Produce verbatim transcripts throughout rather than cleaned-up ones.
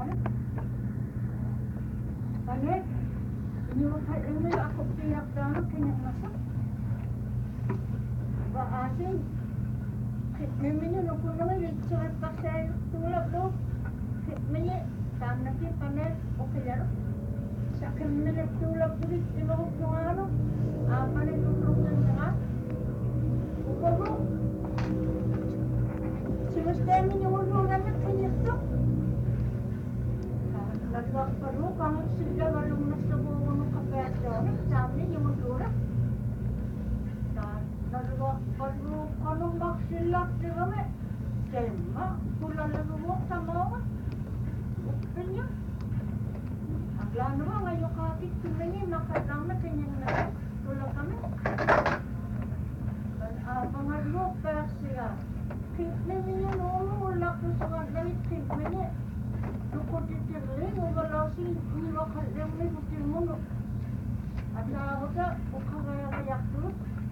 Ano? Iniwakal mo ako tiyak daw kanyang masa. Ba asin. Memangnya nak pun nama dia cerai pasal tulap tu. Memangnya tam nak pergi panen okey dah. Sakit memangnya tulap tu di bawah tu. Apa ni tulap yang tengah? Baru. Semestinya menyuruh nama kanya tu. Lalu baru kamu sudah baru mesti bawa kafe tu. Sampai yang mula. Lalu kalau kalau maksilak di kami, tema pulang lalu waktu mau, punya. Agak nama ngayu kaki tu ni makan lama kenyang nak pulang kami. Dan apa ngayu persia, kita ni nolu lak surat dari kita ni, lukut itu ni, orang sih ni wakal yang ni bukan mulu. Ada apa? Bukan gaya gaya tu.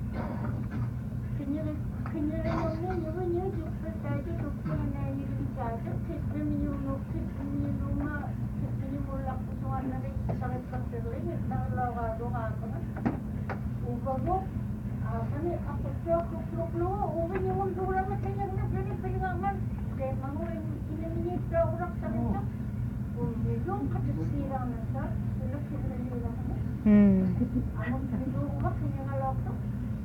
Kenya Kenya ni ni ni ni juga saya tu pun ni ni saya kita ni ni kita ni rumah kita ni mula kusuan ni sangat penting ni dah lawa doa apa ni ubago apa ni apa tu aku perlu ubi ni pun dua orang Kenya ni jadi pengaman ke mangu ini ni tu orang sana ubi tu kat sirang nasa sudah kita ni lah hmm amun itu rumah Kenya ngalok tu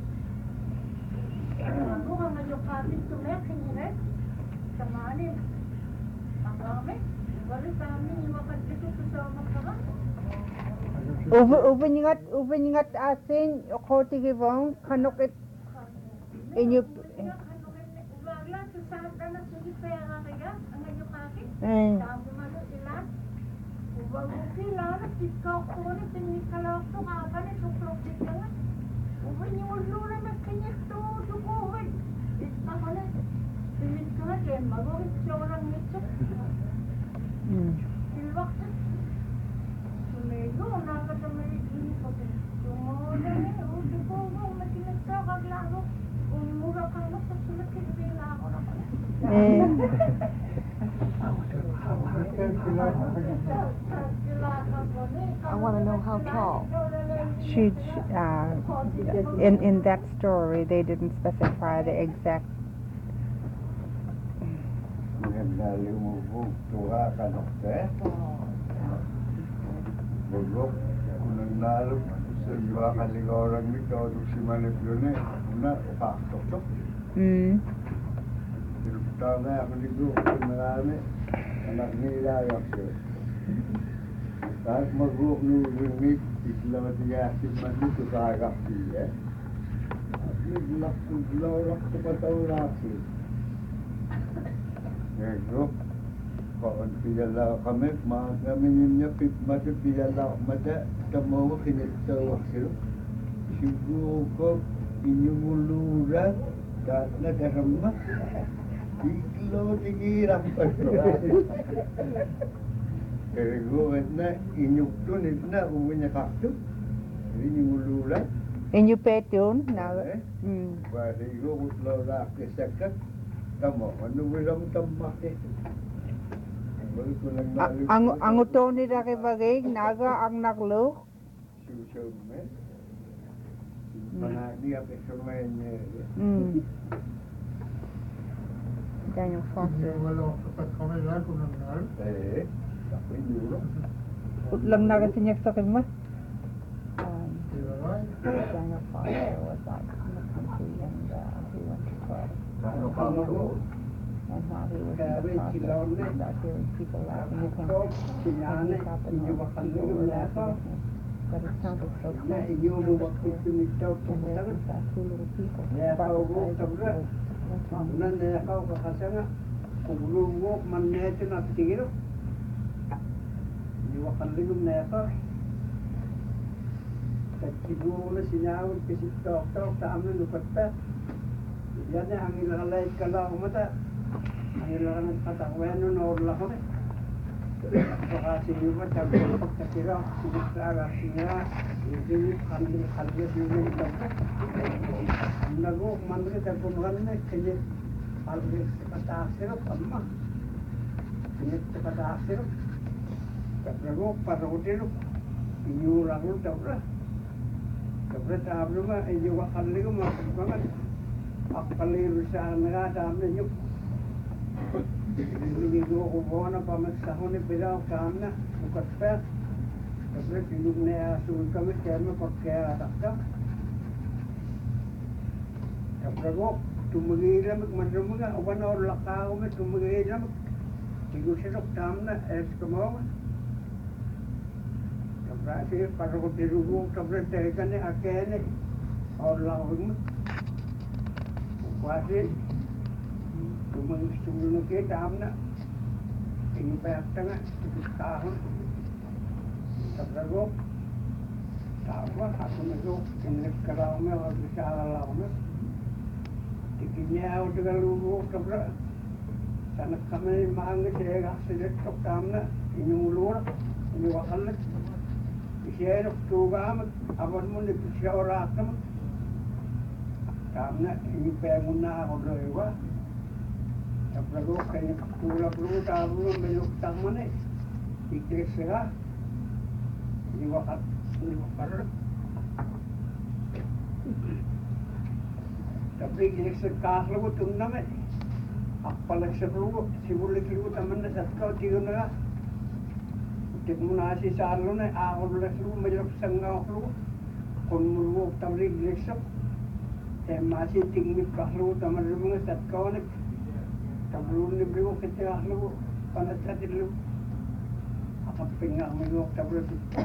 aku kan ngajuk kapit tu mek kini sama ni kami baru kami makan itu bersama kawan Ubi ubi ingat ubi ingat asin kau tiga bang kanok it inyup bagla tu saat dana sugi pera kaya ngajuk kapit eh sabi malu ilan ubagu ilan tikau ko ni tinikalaw tu apa ni tuklok tikala ubi ni ulu na makanya tu tukuhin ita ko na timid ka na magurit siya orang nito silwak na sumigo nakatamay ini ko tumulan eh uti ko mo matinag sa kaglago umura ka na pasulat kinabila ako na ko eh I want to know how tall. She, uh, in in that story, they didn't specify the exact. Mengenali umur tua kan okey. Belum mengenal sejual kali orang ni kau tu si mana punya mana pak cocok. Hmm. Tahu tak aku ni tu mengenal ni anak ni dah yang tu. Tak mahu ni ni Islam dia simpan itu agak dia. Ni nak orang cepat tahu lagi. Ya, grup kalau piyala kami mah kami ni pit macam piyala macam kamu kini tahu hasil. Siapa kau ini muluran tak nak ramah. Iklo tinggi rampas. Ego na inyuk tu ni na umumnya kaktu. Ini muluran. Inyup petun, nah. Hmm. Baik ego utlo lah kesekat. Kamu anu bilang tambah itu. Ang ang uto ni dake bagay naga ang naklo. Susun me. Mana dia pesemennya. Hmm. Daniel Foster. Walau cepat kami lagu nangal. Eh, tapi dulu. Utlang naga sinyak sa kanya. Um, Tidak. Daniel Foster was like in the country and uh, he went to club. Kalau kamu tu, And how he was in the process without hearing people laughing at him. And he thought that most people were laughing at him. But it sounded so close. And there was uh, two little people. About the size of both. Nan dia kau kasanga ulungo manne na tigiro ni wakan lingum na ka katibu na sinyaw kasi tok tok ta amin lupat pa yan ang ilalay kala umata ang ilalay katawan no la ko ne baka sinyo ta pagkatira sigara sinya ini kandil kandil sini ito nago mandre ta ko magana kaya alge kata sero amma ini kata sero Tabrago parotero inyulang lu tabra. Tabra tabra mah iyo wakali ko mah banget. Akali rusahan nga dami nyuk. Hindi ko ko bona pamagsahon ni bilaw kamna ukat pa. Tabra tinug na asul kami kaya pagkaya takta. Tabrago tumagila magmanrumuga awan or lakaw me tumagila mag tigo siya tamna es kamo. Berarti kalau kita dulu kabel tekan ni akhirnya orang orang kuasi cuma cuma kita amna ini pertengah itu tahun kabel tahu aku itu ini kalau mau bicara lama dikinya udah lalu kabel sana kami mangga saya kasih dekat tamna ini ulur ini wakal Isyarat tugamat, awan mo ni pisyauratam. Kamna, ini pemuna ako doiwa. Taprago kanya tulak lu tablo meluk tamane. Ikres sila. Ini wakat, ini wakar. Tapi ini sekah lu tuname. Apalagi sebelum sibulik lu taman na satkau tiga na. Muna si Sarlo na ako ulit lu mayroon sa nga lu kung muluwag tamlig lesok eh masih tinggi kahlu taman lu mga satkaw na tablo ni bro kita lu panasat lu apa pinggang mayroon tablo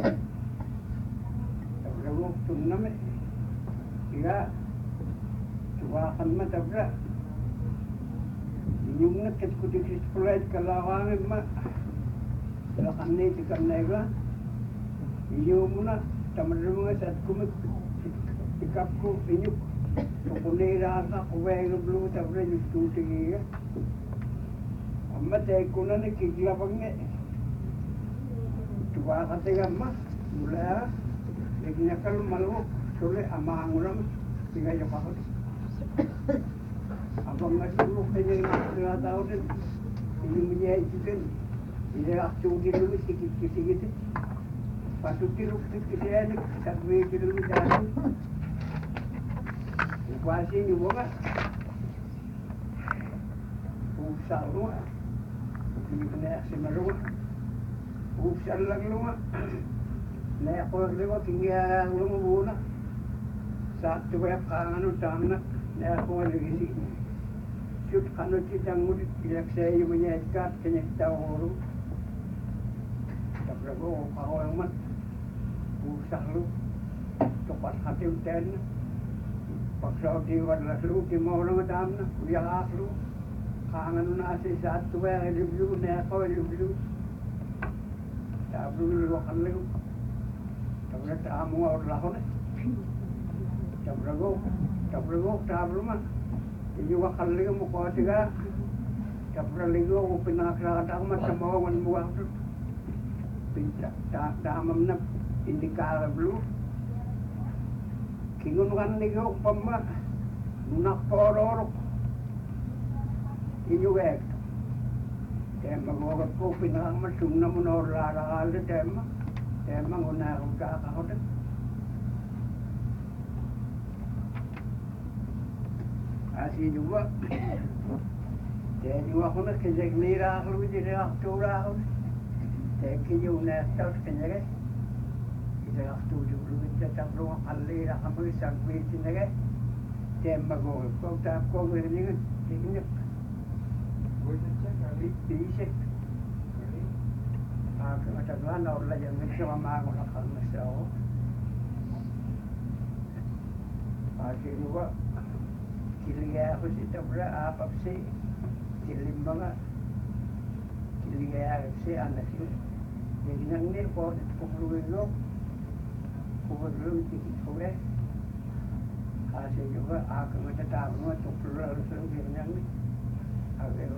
tablo tunam eh iya tuwakan ma tabla yung nakitkutikis kulay kalawangin ma kalau kami di Karnega, iyo muna, tamadungan sa kumik, ikap ko, inyo, kukunira ka, kuwaya ng blue, tabla yung tutingi ka. Amma, tayo ko na nakiklapang nga. Tuwa ka tayo, amma, mula, naging nakal malawak, suli, amahan mo naman, tingay pa ko. Abang nga sulok, kanya yung nakatao din, inyo mo niya ikitin. Ini langsung di dulu sikit-sikit. Pasuk di dulu sikit-sikit ni sakwe di dulu jalan. Kuasi ni boga. Usah lu. Ini kena semaru. Usah lang lu. Nah, aku lewat tinggal lu muna. Satu web kangen utama. Nah, aku lagi sini. Shoot kanu citang mudik ilak saya yung menyeskat kenyekta orang. Tabrago ako ang mat usah lu cepat hati uten paksa di wadlas lu di mau lang madam na kuya lu kangen na si satu wa liblu na ako liblu tablu lu kan lu tabra tamu or lahon tabrago tabrago tablu ma ini wa kan lu mo ko tiga tabra ligo ko pinakra ta ma sa mawan buang tu pinta ta damam na indikala blue kingun kan nigo pamma napororo inyo ek tema go ko pinang masung na monor la la de tema tema ngona ko ka ka hote asi juga jadi wa khona ke jegnira khlu ji ra tura Teki yung nestor kanyage. Ito ang studio dulu kita tabrong alli ra kami sagwi tinage. Tem mago ko ta ko ni ni. Woi bisik. Ah kata tuan orang yang mesti mama ko nakal mesao. Akhir juga kiliya ko si tabra apa sih kilimanga kiliya si anak si jadi nang ni ko ko lulo ko lulo tikit ko eh kasi juga ako matatawag mo to plural so ganyan ni agero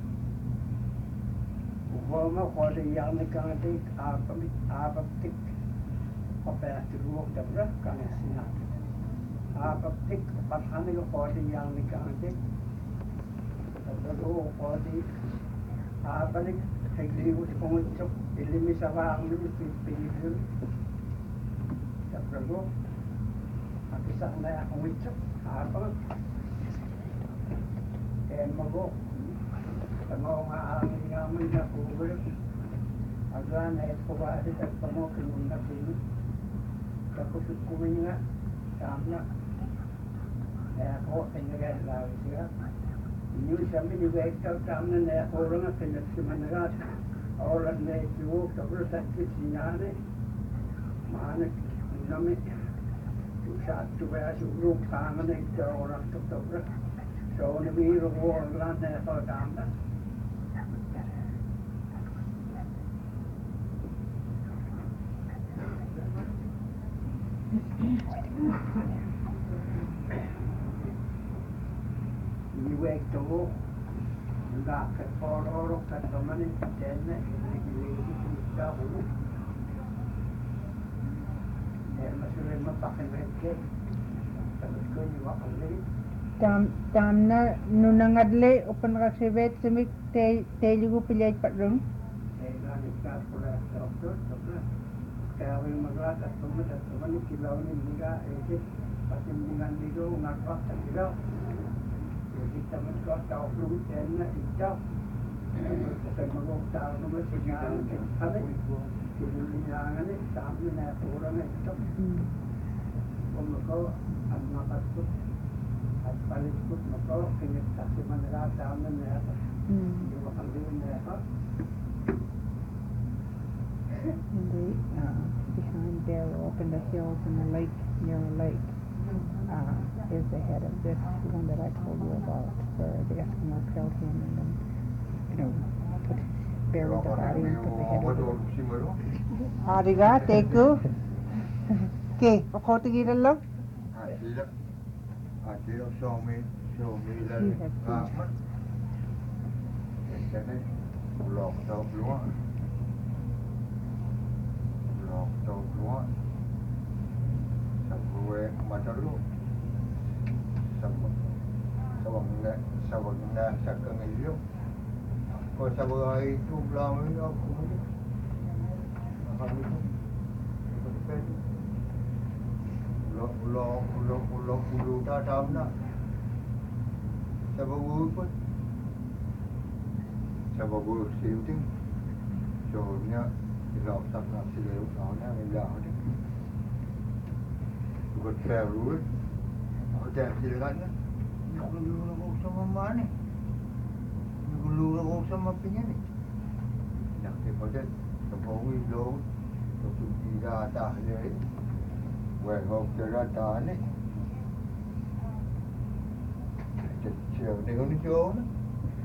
ko mo ko de yang ni kan de apa apa tik apa tu da bra kan sina apa tik pathan ni ko de yang ni kan de to ko de apa ni Nagliwit kong ito, ilimis sa ang limis, pinipil. Sabi ko, mag-isang na akong ito, habang. Kaya mago, tamaw nga ang ngamoy na kubel. Aga na ito ba rin at tamaw kinong na pinip. Tapos kumin nga, sama. Kaya ako, pinagay lagi siya. Inyo sabi ni Vector kami na ako lang at pinagsimanagad. Orang na ito, tapos sakit sinane. Maanak, namin. Saat ito kaya siguro kama na ito orang tapos. So, nabiro ko ang lang na ito kama. Iwek to enggak ke orang ke teman ini kena ini kita dulu ya masih lama pakai mereka terus kau juga kali Tam tamna nunangadle open rasivet semik te telugu pilih padung. saya lagi kat pula doktor doktor kau yang magelang kat teman teman ini kilau ini juga itu pasti dengan itu ngapak kilau kita mencoba tahu dulu channel itu saya mau tahu nomor sinyal ada di jangan ni sambil nak orang itu kalau kau anak aku asal itu kau kena kasih mana tahu ni apa juga kalau ni apa And they, uh, behind there, up in the hills and the lake, near a lake, uh, is the head of this one that I told you about, where the Eskimos killed him and then, you know, put, buried the body and put the head of it. Ariga, teku. Okay, ako tingin lang. Atila, atila somi, somi He lagi. has Kamat. Jadi, blok tau keluar. Blok tau keluar. Sampai macam lu. Sampai, sawang nak, sawang nak sakang itu. Kau sabar itu belum ni aku ni. Apa itu? Ulo ulo ulo ulo ulo dah dah nak. Sabar guru pun. Sabar guru siuting. Soalnya kalau tak nak silau soalnya tidak ada. Buat fairul. Aku dah silakan. Nak dulu nak sama mana? Dulu nak sama punya ni. Nak daripada terbawi dulu. Untuk tidak dah le. Wei hok terada ni. Kecil dengan ni jauh ni.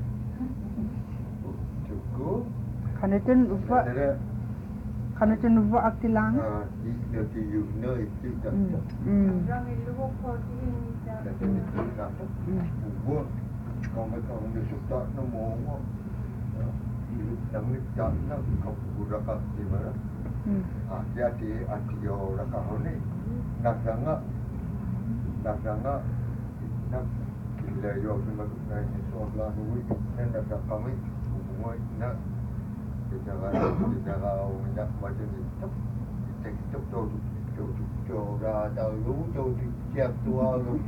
Cukup. Kanitun upa, kanitun upa aktilang. Ah, di di you know itu dah. Mm. Orang itu kau ini dah. Dah jadi dah. Buat kau kau ni suka nombor. Kami tak nak kau gurakan di mana. Mm. Ah, jadi anti orang kau ni nak sangat nak sangat nak bila yo cuma ni soalan ni nak nak kami semua nak kita kita kau nak macam ni kita kita tu tu tu dah tahu tu siap tua lu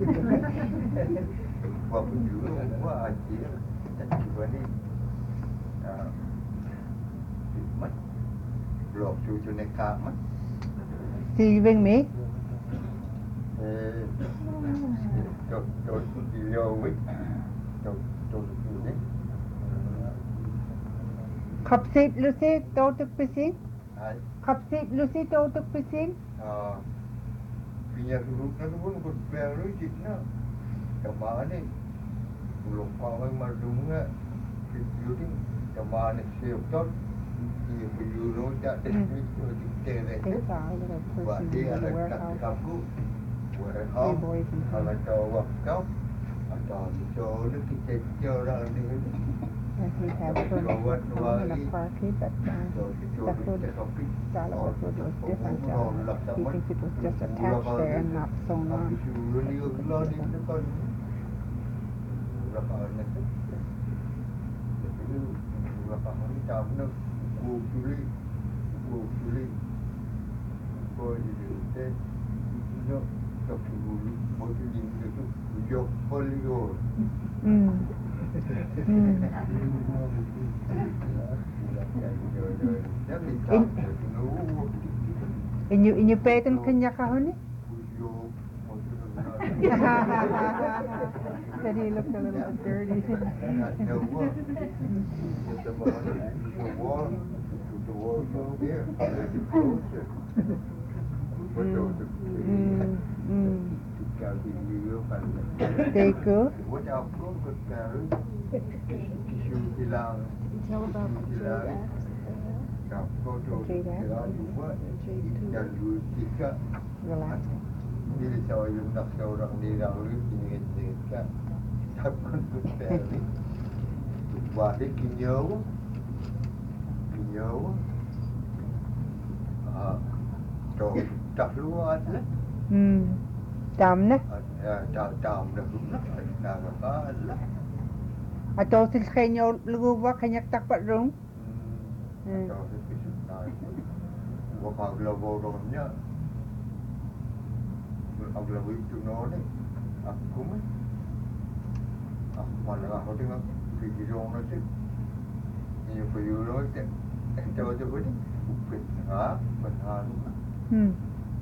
apa pun juga buat aja tak cuba ni ah mat blok tu tu nak mat Saving me? eh tu tu dia wik tu tu tu ni Kapsit Lucy, totuk pisin? ai Kapsit Lucy, totuk pisin? ah punya guru kan pun berperu jikna kemana ni belum kau mardunga shooting kemana siap tu dia berjuru tak ada itu kita They ni saw a little buat person dia in the ada kat warehouse. kampung Three warehouse boys and kalau kau kau atau jauh kita jauh ni And he had put someone in a party, but uh, the food, Darla food was different. Uh, he thinks it was just attached there and not sewn on. makahani tamna kuuli kuuli ko ite no kapulu mo din itu yo polio Mm. Mm. Inyo inyo peten kanya kahoni? Said he looked a little bit dirty. Mm, mm. Teko. Tell about the Jade Axe. Relax. Jadi saya yang nak seorang di dalam ini kan, takkan berperi. Wahid kinyau, kinyau, ah, tu tak luar lah. Hmm. Dam na. Ah, tak tak dah luar, dah apa lah. Ato sil kenyo lugu wa kanyak takpat rung. Hmm. Tak seperti Gua kalau borongnya, kalau itu nol, aku mah, aku malah aku tengok video nanti, ini video nanti, eh coba coba ni, benar benar. Hmm.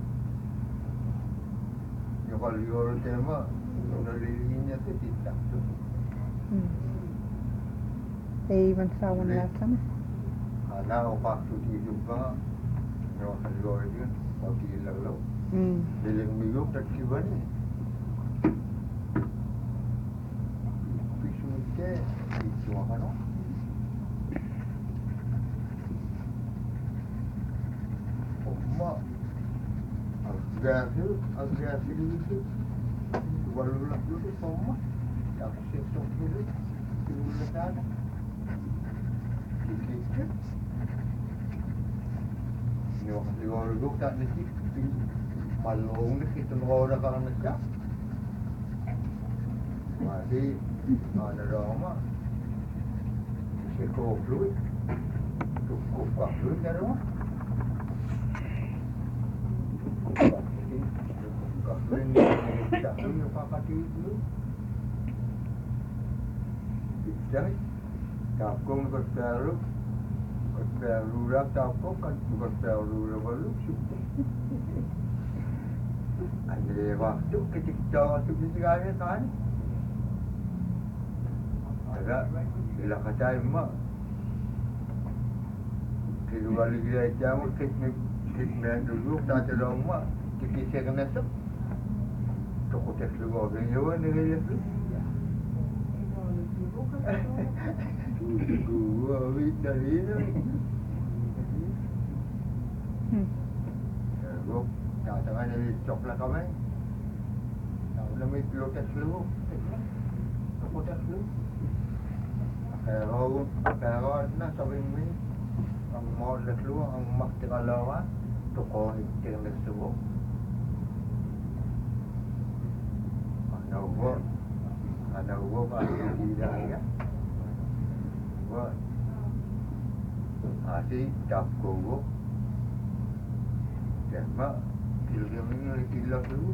Yang kalau orang tema, orang lirinya tu tidak tu. Hmm. They even saw one last summer. Kalau waktu di juga, orang kalau itu, waktu lalu. Hmm. Bilang minggu tak kira ni. Pisu ke, pisu apa no? Oma, agak tu, agak tu, walau lah tu tu oma, tak sesuatu tu, tu letak. Sikit. Ni orang tu orang tu tak nasi. Malung ni kita orang kan nak. Masih ada ramah. Sekop fluid. Cukup kah fluid ada mah? Kah fluid ni tak fluid apa kati itu. Jadi, kapkong berperu, berperu rak kapkong kan berperu revolusi. Ada waktu ketika waktu berjalan kan, agak bila kata emak, kedua lagi dia jamu kita kita dulu dah terlalu emak, kita saya kena tu, toko tes lu orang Jawa ni dia tu. Gua wit dari ni. Hmm. Gua tak tahu ni coklat kau main. Tahu nama itu lotus lu. Lotus lu. Kalau kalau nak sampai ni, ang mau lotus lu, ang mak terlalu, toko itu yang semua. Ana gua, ana gua pasti tidak ya. Gua masih tak gua. Mak, dia ni gila tu.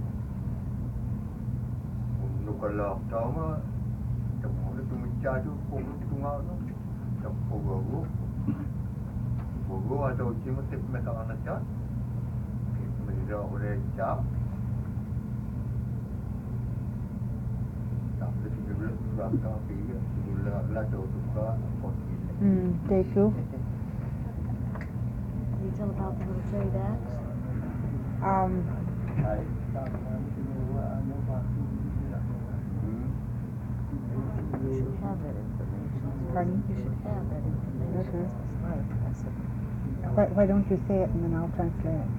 Untuk kalau tahu mah, semua itu mencari tu, pun tu ngau tu, tak pogo. Pogo atau cuma tip mereka anak cat, mereka boleh cap. Tak boleh tinggal berapa pergi, tinggal lah tu tu kan, potin. Hmm, teko. You tell about the little Jade Axe? Um, Hai. You should have that information. Pardon? You should have that information. Okay. That's right. That's it. why, why don't you say it and then I'll translate it?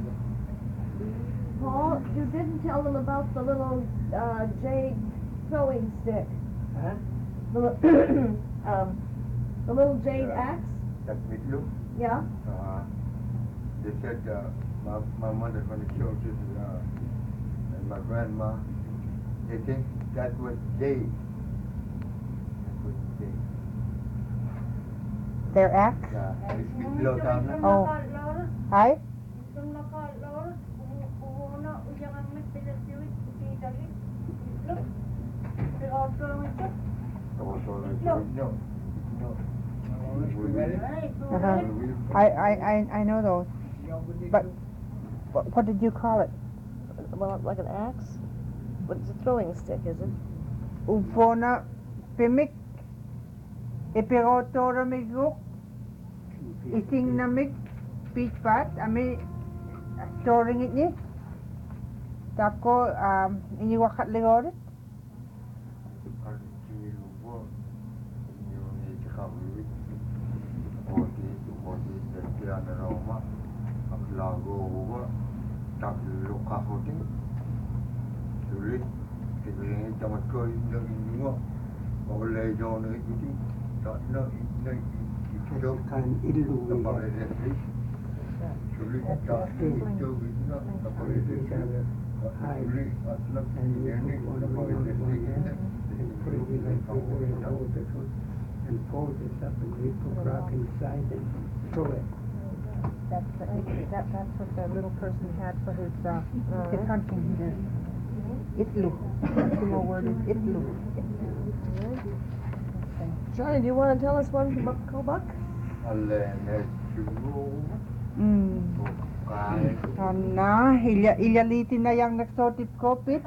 Paul, you didn't tell them about the little uh, jade throwing stick. Huh? The, li- um, the little jade Yeah. axe. Tak mitluk. Yeah. Uh, they said uh, my, my mother when she showed it uh, and my grandma, they think that was jade. That was jade. Their axe? Ya, istilah tanah. Oh. Ay? Itong nakalor, puhuno, uyangan may pinasiwit, itidagit, itlog. Pero ito lang ito. Itlog. No. No. Ay, Uh-huh. I, I, I, I know those. But what, what did you call it? Well, like an axe? But it's a throwing stick, is it? Ufona pimik. Ipirotora miguk. Ising namig. Pitpat. Ami storing it ni. Tako um iniwakat ligorit. Lagu tak luka hoting, sulit. Kita ini cuma kau ini semua, oleh jauh ni jadi tak nak nak hidup kan illu tempat ini. Sulit tak hidup itu tempat ini. Sulit asal ini tempat ini. and fold this up and we put rock inside and throw it. That's the, that, that's what the little person had for his, uh, his hunting. Itlu. The more word is itlu. Johnny, do you want to tell us one from Kobuk? Allah nesuru, Mm. bukai. Ana, ilya, ilyalitin na yung nagsotip kopit.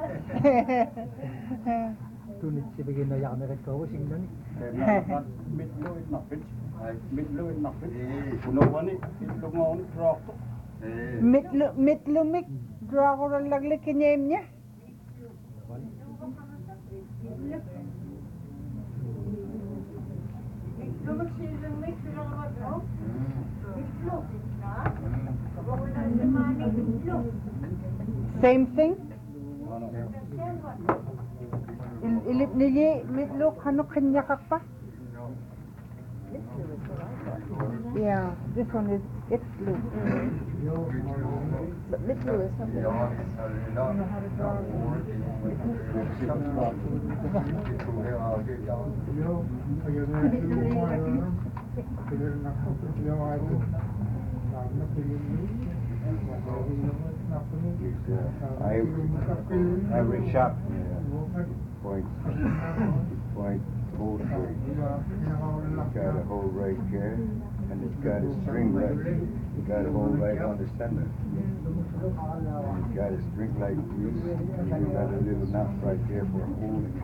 Tunit si bigyan na yakan na rin ko, sing na ni. Mitlo it nakpit. Mitlo it nakpit. Punawan ni, itlo nga ni rock. Mitlu, mitlumik. Draw ko rin lagli kinyem niya. Itlog sila may pinangat, no? Itlog, ha? Kapag wala naman ang itlog. Same thing? Then what? Il, ilip nili, mitluk, ano kanya ka pa? Yeah, this one is itlu. But Mitlu is something else. Yo, ayun na yung mga ano, pili na ako, yung ako, napili mo, Every shop, point, point, four, three. It's got a hole right here, and it's got a string right. It's got a hole right on the center. And it's got a string like this, and you got a little knot right there for holding.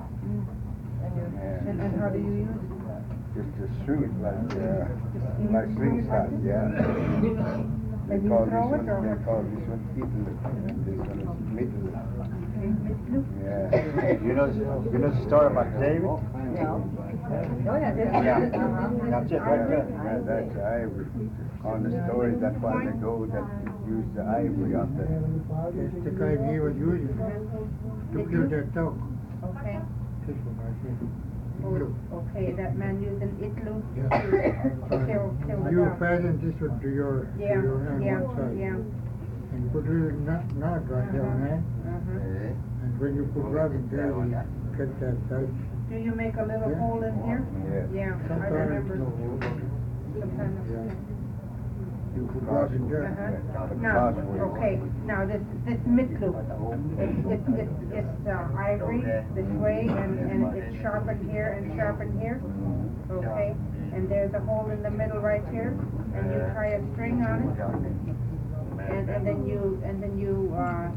And, and how do you use it? Just to string it like, uh, like slingshot, yeah. They And you call throw this it, one, or they what? call this one Idlu, and this one is Midlu. Mitlu? Yeah. You know, you know the story about David? No. Oh, yeah, this Yeah. uh-huh. That's it right there. Yeah, that's ivory. On the story, that's why they go that use the ivory on the. It's the guy he was using to kill that dog. Okay. This one I think. Oh, okay, that man used an itlu Yeah. to kill, kill the You dog. fasten this one to your, to Yeah, your hand yeah, one side. yeah. And put a little knot, knot right down there. Uh-huh. Yeah. And when you put rub in there, you get that tight. Do you make a little Yeah. hole in here? Yeah. Yeah, I Sometimes, remember. no, Sometimes. yeah. You put rub in there. Uh-huh. Now, okay, now this, this mitlu, it's, it's, it's, it's uh, ivory this way, and, and it's sharpened here and sharpened here, okay? And there's a hole in the middle right here, and you tie a string on it, and, and then you, and then you, uh,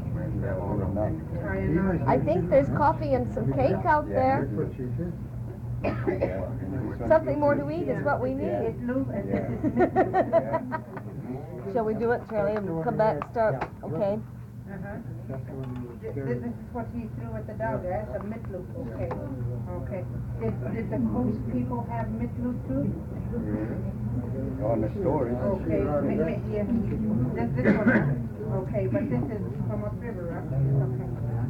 tie a knot. I think there's coffee and some cake out there. That's what she said. Something more to eat is what we need. Itlu, and this is mitlu. Shall we do it, Charlie, and come back and start? Okay. Uh-huh. That's the one you This, carry. this is what he threw at the dog, that's a mitlu, okay, okay. Did, did the coast people have mitlu too? On the story. Okay, mi- mi- yeah, this, this one, okay, but this is from a river, right? Okay.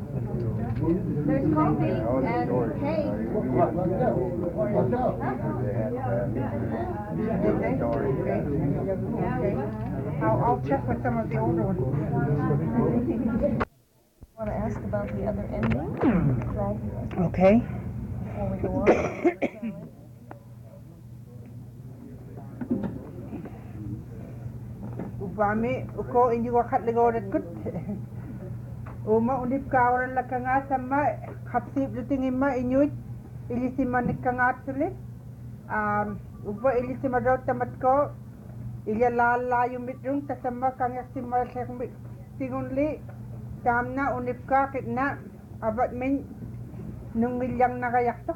There's coffee All the and stories. cake. They had, uh, Did they? story. Okay. I'll, I'll check with some of the older ones. Want to ask about the other ending? Right, Okay. before we go on? Upami uko inyo wakat ligorat kut. Uma unip kawaran lakanga sama kapsip luting ima inyuit ilisima nikangat sulit. Um, upa ilisima daw tamat ko ilya lala yung mitrung tasama kangyak sima sekmit tingunli tamna unip ka kitna abat min nung milyang nakayak to.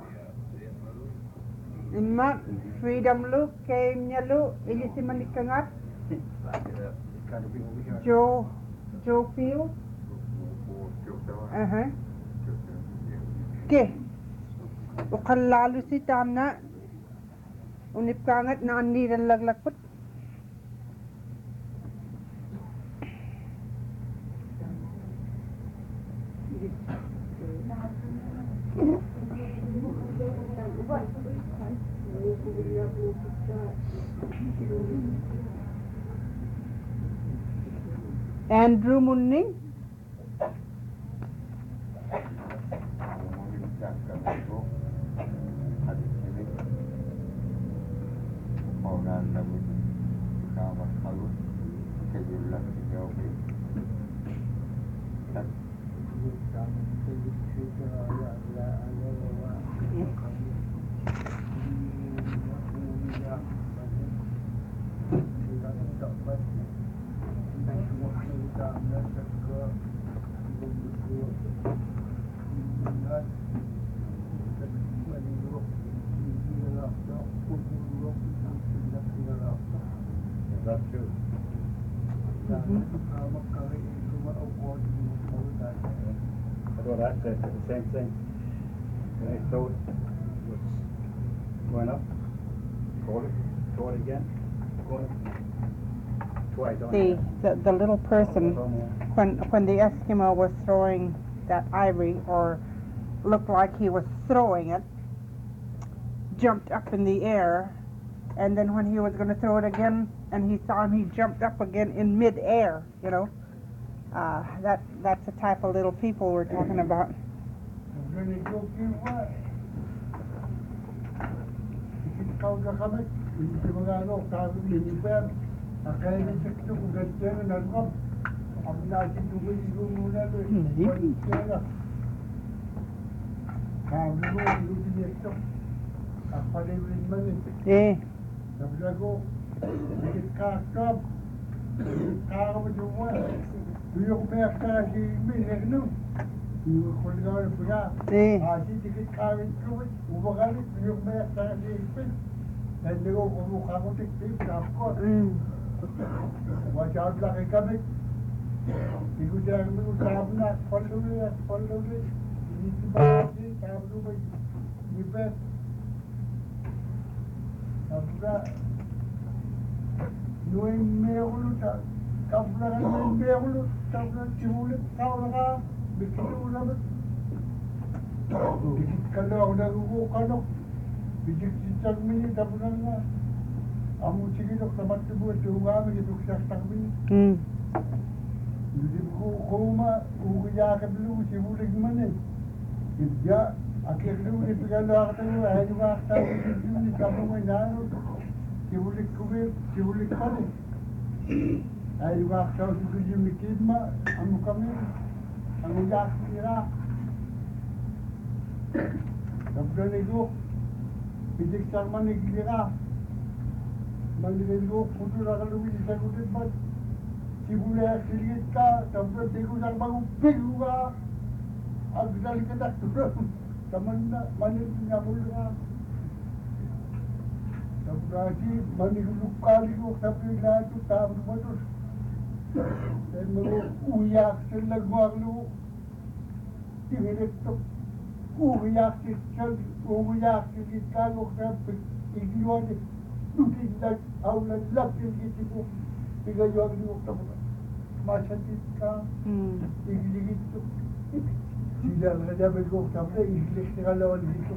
Ima freedom lu kayaknya lu ilisima nikangat. Joe Joe Field. Uh-huh. Okay. Ukal lalu si tamna unip kangat na aniran laglakpot. Andrew Munning. That's true. I thought I said the same thing. When I thought was going up, call it, throw it again, call it. Twice on The, the the little person when when the Eskimo was throwing that ivory or looked like he was throwing it, jumped up in the air, and then when he was going to throw it again and he saw him, he jumped up again in mid-air, you know. Uh, that that's the type of little people we're talking about. Yeah. Watch out like a comic. You could have a little cabinet, follow it, follow it. You need to buy it, have to buy you bet. After that, you ain't mail, couple of mail, couple of tulip, cow, big two of it. Kalau dah rubuh kalau bijak cicak ni tak pernah. Amu cakap dok tempat tu buat juga begitu kisah tak ni. Hmm. Jadi ko koma uya ka dulu si bulik mana. Dia akhir dulu ni pegalo aku tu ada juga tahu ni kamu mai naro. Si bulik kuwe si bulik kali. Ada juga tahu si jumi kidma amu kami amu jak kira. Sampai ni go bijak sama ni kira. Mandirin ko putu na kaluwi sa kutit ba sibula silit ka tapos di ko sang magupig ka agdal ka na taman na manin nga mo ka tapos kasi maniluluk kali ko tapos lahat ko tapos mo to dahil mo uyak sa lagmaglo tingilit to uyak sa uyak sa gitalo tapos igiwan looking like how like lucky gitu ko tiga jawab ni waktu apa macam itu English itu tidak ada bergok tapi English kalau itu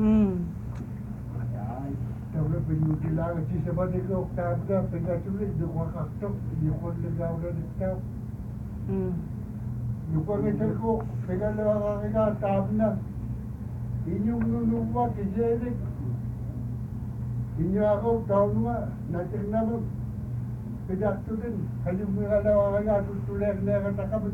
tapi penyuci lagi si sebab itu tapi penyuci itu dua kakak dia pun lega udah dikau lupa kita ko pegang lagi kan tapi ini menunggu kejadian Inyo ako taon nga natin naman pinatuloy, kalimutan na ako nga, tutuloy na ako nakamit.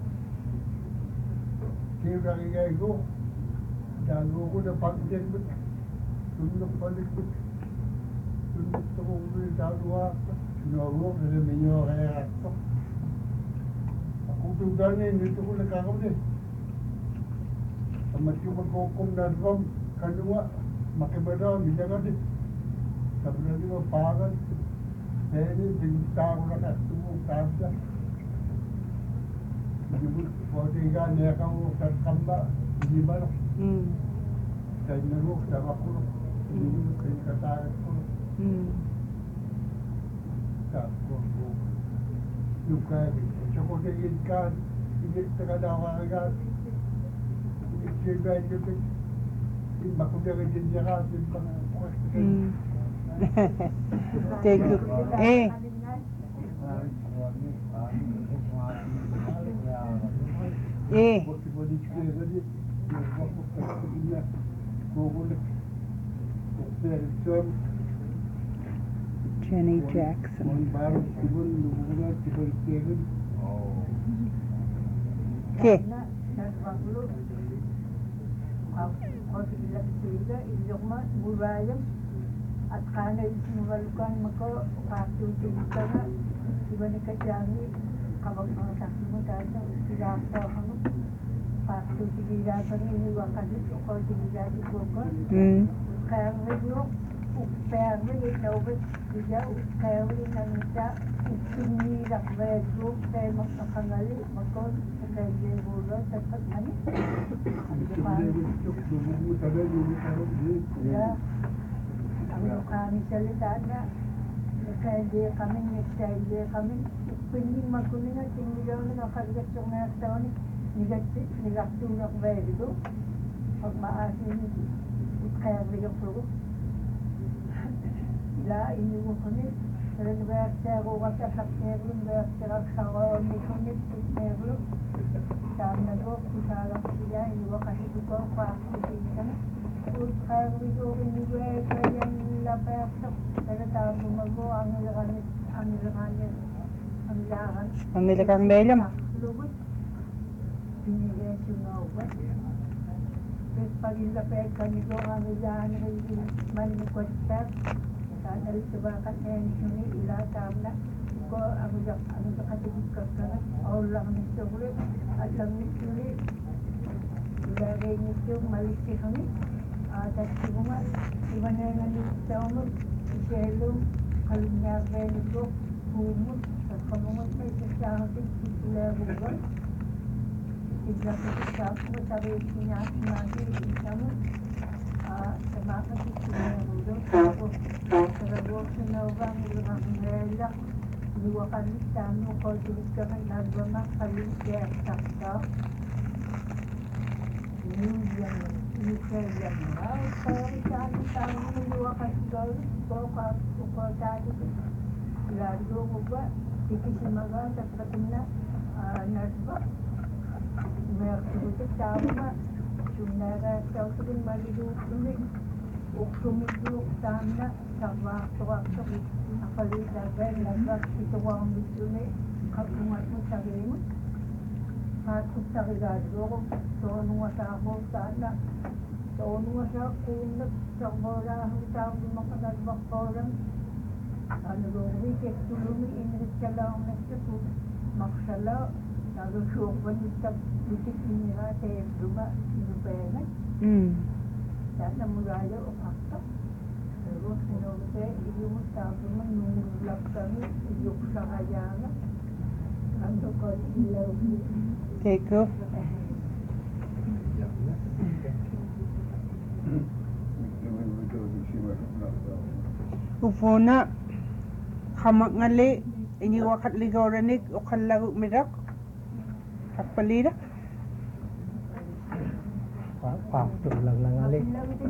Kaya nakikay ko, dago ko na pagdyan mo, tulog balik mo, tulog ko kung dago ako, sinago ko, nalamin nyo kaya ako. Ako tugan na yun, dito ko nagkakamit. Amat yung magkukum na rom, kanua, makibadaw, bilangan din. Sabi na di ba, pangan. Kaya yun, binita ko na ka, tumong tabla. Manibut, pwede ka, niya ka mo, sa kamba, hindi ba lang. Mm. Kaya na mo, sa makulong. Hindi mo, kaya katakas ko. Mm. Tapos ko, yung kaya, siya ko tingin ka, hindi ka na makagat. Hindi siya ba yun, hindi makulang din niya ka, hindi pa nga pwede. Mm. Thank you. Eh, eh, Jenny Jackson. Okay. At kana isinuwalukan mako patutin ka na iba ni kadyani kapag mga sakit mo dahil silasa ako patutin nila pa rin iniwakan ito ko dinilagi ko ko Mm. kaya ngayon upaya rin ikaw ba siya kaya rin ang isa isinilak medyo kaya magkakangali mako sa kaya bulo sa pagmani yeah. Ang kami salita na nagka-idea kami, nagka-idea kami pwedeng magkunin na tinigaw na nakaligasong na taon nigatulak ba ito pag maasin kaya bilang pro la iniwo kami pero nagbayakta ako kasi sa pero nagbayakta ako sa kawan ni kami pero sabi na ko kusalang siya iniwa kasi ko pakitin kami kaya ko inigay kaya lapasok pero tawag mo ang ilakanit ang ilakanit ang ilakan Ang nilakang melam. lubot binigay siya nga ubat pero pag ilapay kanito ang ilakan rin manikot sa sana rin sa bakat na yan suni ilatam na ko ang ilakatigit ka ka na o lang nito ulit at lang nito ulit ilagay nito maliksi kami At siguro iba na yung nalito mo, iselo, kalunyagay nito, humot, at kamungot na isasahatin, sila buwan. Sigla ko sa ko, sabi sinasin natin, isa mo, sa mga sila buwan. Tapos, sa ragok sa naubang, ilang nilak, liwakan nita mo, kung tulit ka ng nagwama, kalunyagay at sakta. Yun yan mo. Misalnya, kalau kita tahu dua kategori, dua kategori, lalu juga titik semangat sepertinya nasba, mereka itu sama, cuma tahu tu balik dulu, uktum itu sama, sama waktu apalagi dapat dapat itu orang itu ni, kalau macam cari ni. Aku cari gaduh, soal nuasa aku sana, soal nuasa aku nak sekolah, kita makan makan, kalau ni kita dulu ini jalan macam tu, maksudnya kalau syukur kita kita ini ada rumah ini banyak, Mm. dan mulai apa? Terus nanti ini mesti menunggu kami hidup seharian. Untuk kau hilau. Take off. Ufuna kamak ngali ini wakat ligauranik ukal lagu mirak kapalira Pak, tu lang lang ngali.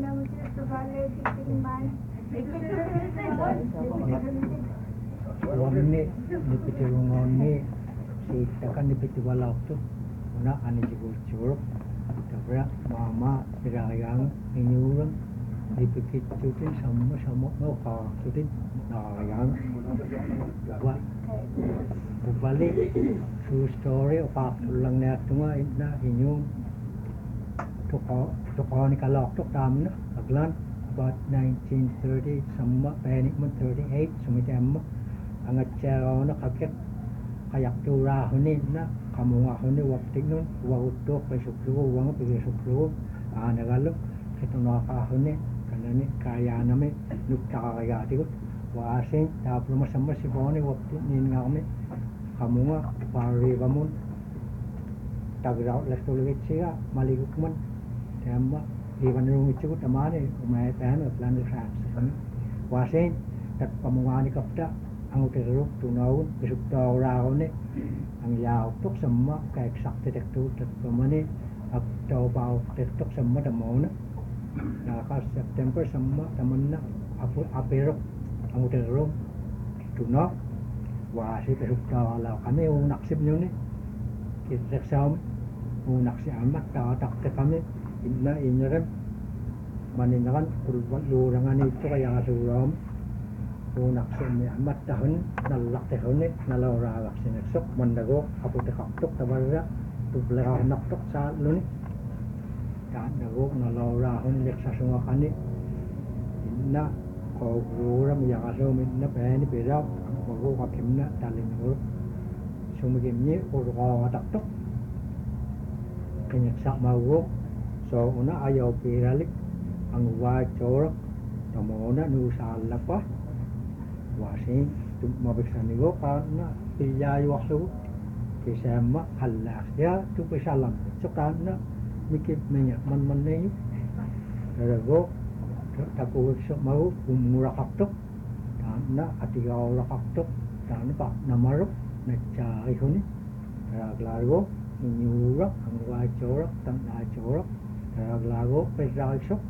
Wani dipiti ngoni si takan dipiti walau tu una ani jigo chur tabra mama dirayang inyurang dipiti tutin sama sama no ka tutin narayang wa bubalik true story o paktulang na tunga na inyong tuko tuko ni kalok tuk tam na aglan about nineteen thirty sama panik man thirty-eight sumitem angat chero na kakit kayak tura hunin na kamunga huni wakti nun wakutok kay suklu wang pigi suklu ana galok ito na kahuni kanani kaya nami nukakaya tikot wasing tapos masama si Bonnie waktu nin nga kami kamunga pari kamun tagraw las tulit siya maliguk man tema iwan rung itu tamane umay pan at lan sa wasing tat kamunga ni kapta ang uteruk tunaw besok daw raw ni ang yaw tok sama kay eksakte tektu tat pamani ak daw baw tektok sama damo na nakas September sama taman na apo aperok ang uteruk tunaw wasi besok daw law kami unak sip nyo ni kita sama unak si amat ta takte kami inna inyerem maninakan pulwan lurangan itu kaya kasuram unak si amat tahun nalak tahun ni nalawra lak sineksok mandago apo tekaktok tabarra tublera naktok sa lo ni kan nago nalawra hon leksa sunga kani inna ko luram ya kasum inna pani berap mago kakimna talin ngor sumigimni urga taktok kenyaksak mago so una ayaw piralik ang wacorok tamona nusal lapa wasing mabiksan nigo karena pilay waktu kisama halak ya tu pesalam sokana mikip nanya man man nanya karago taku sok mau umura kaktok karena atiga ora kaktok karena pak namarok necai honi karago nyura ang wacorok tan acorok karago pesal sok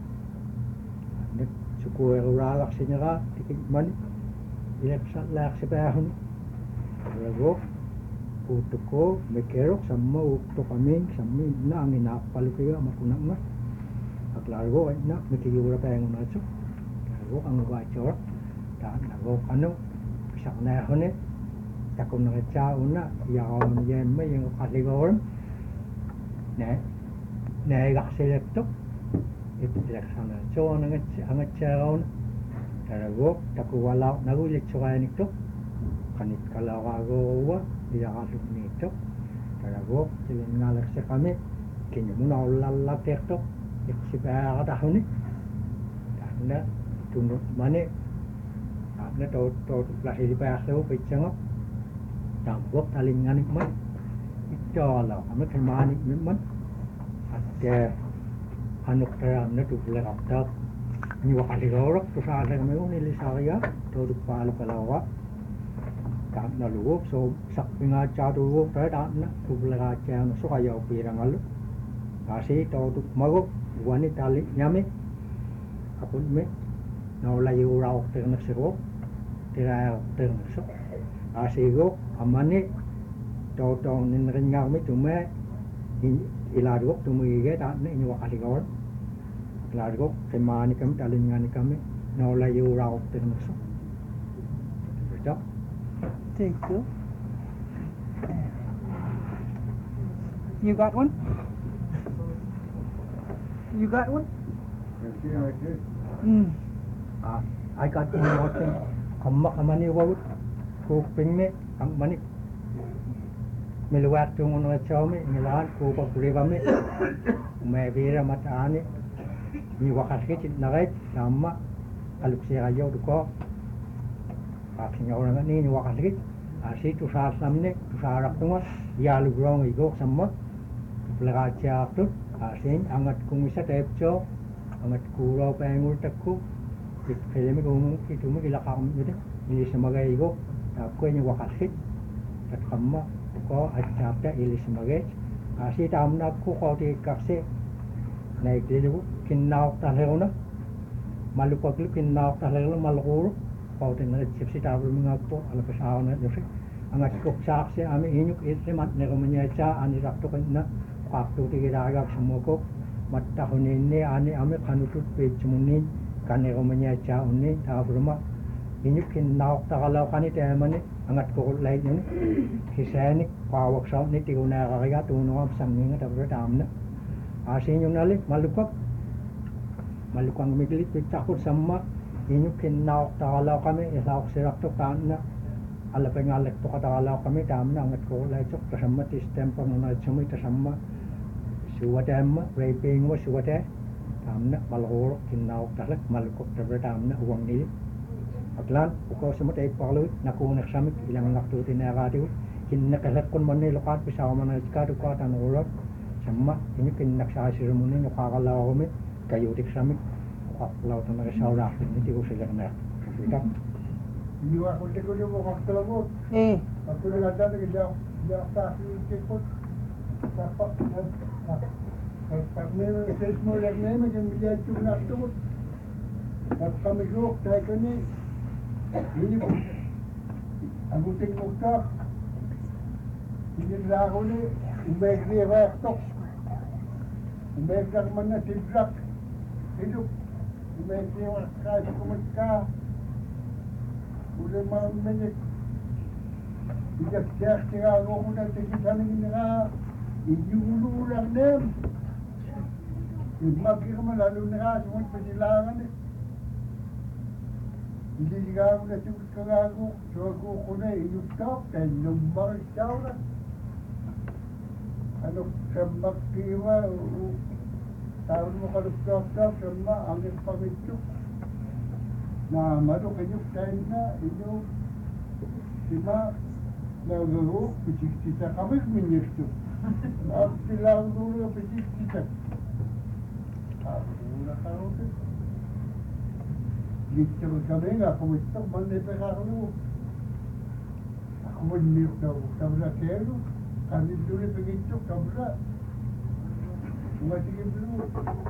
net suku ora lak sinyara tikit mani ilaksa lak sebahun lago utuko mekerok sama ukto kami sama na ang inapal kaya makunang mas at largo ay na mikiyura pa yung naso lago ang wachor ta lago ano sak na hone takon na chao na yaon yen may yung kaligorum ne ne gakselepto ito ilaksa na so ang ang chao Karago, takuwalaw, nagulit suka nito. Kanit kalawago, diakasok nito. Karago, silin ngalak sa kami. Kanya mo na ulalatek to. Iksipaya katahon ni. Tanda, tunod mani. Tanda, to klasi di payasaw, pitsangok. Tambok, talinganik man. Ito alaw, kami kamanik man. At anok taram na tubulak aptap. Ni wakaligarak to sa alang may unili sa kaya to dupalo kalawa tak na luwok so sakpi nga cha to luwok tayo tak na tublaga cha no so kaya upirang alo kasi to to mago wani tali nyame kapun me na wala yung raok tayo na siro tira tayo na so kasi go amani to to ninrin nga kami tume iladwok tumuige tak na inyo wakaligarak Largo, kay mani kami, talingan kami, nawala yung raok din so. Ito. Thank you. You got one? You got one? Mm. Ah, I got one more thing. Kamma kamani wawut, kuping me, ang mani. Miluwak yung ano at siyami, nilahan, kupag kuriba me. May bira mataani. Ni wakas kecil naik sama aluk saya aja duko akhirnya orang ini ni wakas kecil asih tu saat samne tu sarak tu mas ya lu grong igok sama pelajar tu asing angat kumisa tepco angat kurau pengur tekku film itu itu mungkin ilakam gitu ini sebagai igok aku ini wakas kecil tak kama ko acapta ini sebagai asih tamna ku kau dikasih naik dulu kinnaw talero na malupag lu kinnaw talero malukuro kau tinggal chipsi tablo mga po ala pasaw na josi ang atkok saksi ami inyuk ite mat ne romanya cha ani rakto kanna waktu tigiragak semoko mattahunin ni ani ami kanutut pe chumunin kanne romanya cha unni tablo ma inyukin naok takalaw kanit emani angat ko lay yun kisani pawak sa ni tiguna kaya tuno ab sangin at abra tamna asin yung nalik malukak malukang miglit takot sama inyukin naok takalaw kami isawak sirak to kana ala pengalek to katakalaw kami tamna angat ko lay chok kasama tistem panguna sumay kasama suwadama raping mo suwade tamna malhor kinnaok talak malukok abra tamna uang nili Atlan, uko semut ay palu naku nak samik ilang waktu tina radio kin nakalat kon mani lokat pisaw man ka to ka tan urot sama ini kin nak sa seremoni no ka kala kami kayo dik samik ka law tan ka saura ini ti ko sila na kita Iyo ako te ko mo ka talabo. Eh, Ako na ganda na ganda. Ya ta ki ko. Ta pa. Pa me ses mo leg ne me kin biya tu na tu. Ta kami ko ta ko ni. Ini po. Ako ting mo ka. Hindi na ako ni umay ni rekto. Umay ka man na tibrak. Hidup. Umay ni wa ka ko ka. Udah malam banyak tidak siap kira aku udah tinggi sana ini lah ini dulu orang dem lima kira lalu nerah semua penjilangan ni ini juga udah cukup kira aku so aku kena hidup top dan nombor jauh lah kalau sembak kira tahun mau kalau top top semua angin pemicu Nah, malu kenyuk kainnya itu cuma lalu pecik cita kami menyertu. Aku bilang dulu pecik cita. Aku nak tahu tu. Gitu kami enggak aku itu mana perkara lu. Aku menyertu tahu, tahu nak kelu. Kami dulu begitu tahu tak. Masih dulu.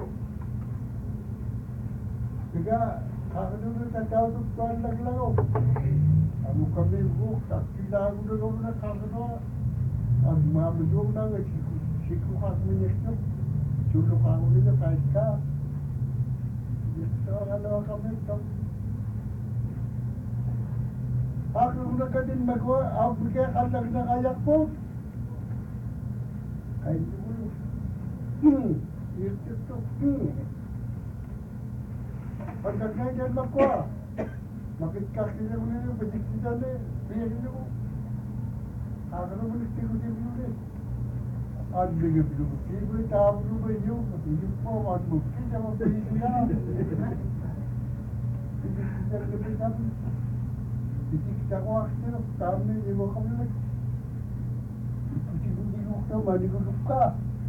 Juga Ako dulu tak tahu tu tuan lagi lagu. Aku kami buku tak tidak aku dulu nak kalau aku mahu dulu nak siku siku aku menyesal. Julu aku ni le paika. Jadi kalau kami tak. Aku nak kadin mago aku ke kalau nak ayak pun. Kain dulu. Hmm, itu tu. Hmm. Pagkakay dyan makwa. Makikakil mo na yung pagkikitan eh. Piyag nyo mo. Ako na mo nagtikutin mo na eh. Ang bigay mo. Sigo yung tao mo ba yun? Yung po, ang bukid. Ang mabigay niya. Pagkikitan mo na kami. Pagkikitan ko ako sila. Tao na yun. Iwa kami lang. Ikutin mo ka. Manigulog ka.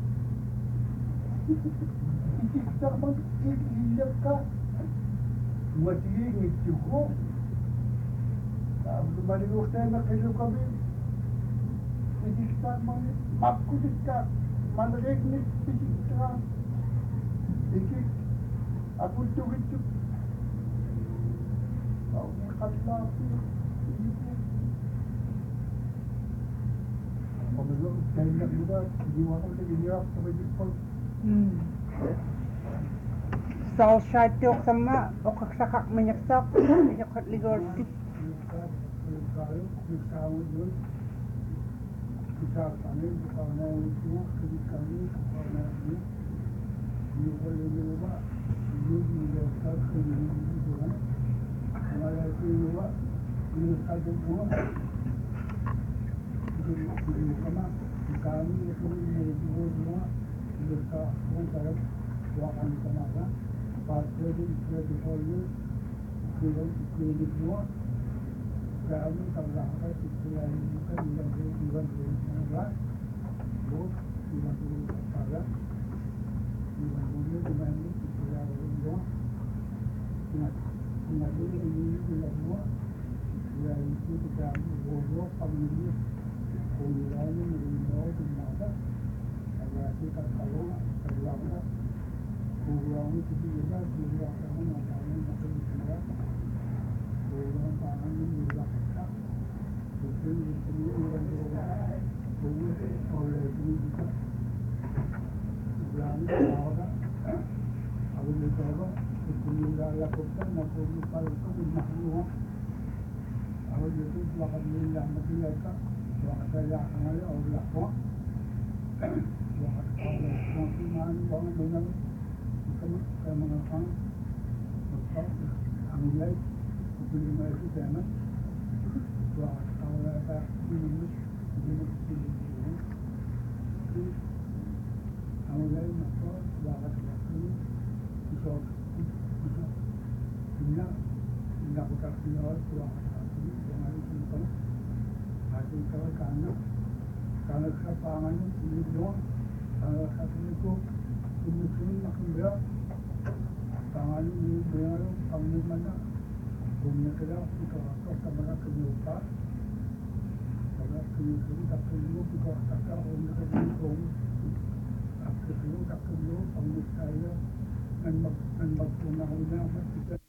Pagkikitan mo. Iiyak ka. Mati itu ko. Tapos maligok tayo na kayo kami. Pidikta man, makudikta. Manreg ni pidikta. Ikik. Ako tuwid. Ako nakalapi. Pagulog tayo na iba. Hindi mo ako nag-iyak sa pagdikpag. hmm. Saus syatuk sama okak sakak menyeksak menyekak ligor tit. Kalau kita udah kita kami karena itu kita kami karena ini ini boleh juga ini juga satu ini juga malah itu juga ini satu semua jadi ini sama kami itu ini juga semua kita kita bukan sama kan Pasal itu itu soalnya kita kita semua kami kalau ada istilah ini kan yang dibuat oleh negara, bos yang dibuat negara, yang dibuat dengan istilah itu, nah, nah ini ini istilah semua, yang itu kita bos family, kemudian ini mau dimana, ada kita kalau kalau Kurang itu juga juga kamu macamnya macam juga. Kurang tangan ini juga kita. Mungkin itu orang juga. Mungkin oleh itu juga. Kurang orang. Aku juga itu juga lakukan. Aku juga kalau itu mahal. Ako dito, baka nila magigay ka. Baka kaya ka ngayon, o wala ko. Baka kaya ka ngayon, baka doon kaya mga kang ang ilay, hindi mo ito teman. Baka kaya ka minimum, hindi mo ito tinitulong. Ang ilay, mako, baka kaya ka iso, iso, ina, ina ko kakinawal, baka kaya ka Hati kau kanak, kanak kapangan ini doang, kanak satu itu kemudian makin berat, pangan ini berat, pangan mana, punya kerja kita atau kamera kejupa, kamera kejupa tak kejupa kita tak orang kejupa, tak kejupa tak kejupa, pangan saya, dan dan waktu nak kita